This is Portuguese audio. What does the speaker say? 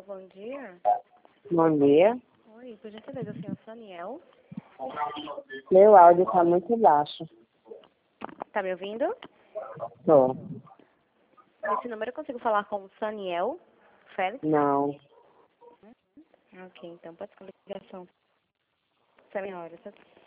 bom dia. Bom dia. Oi, por gentileza, o senhor Saniel. Meu áudio está muito baixo. Tá me ouvindo? Tô. Nesse número eu consigo falar com o Saniel Félix? Não. Ok, então pode escolher a ligação. Senhora,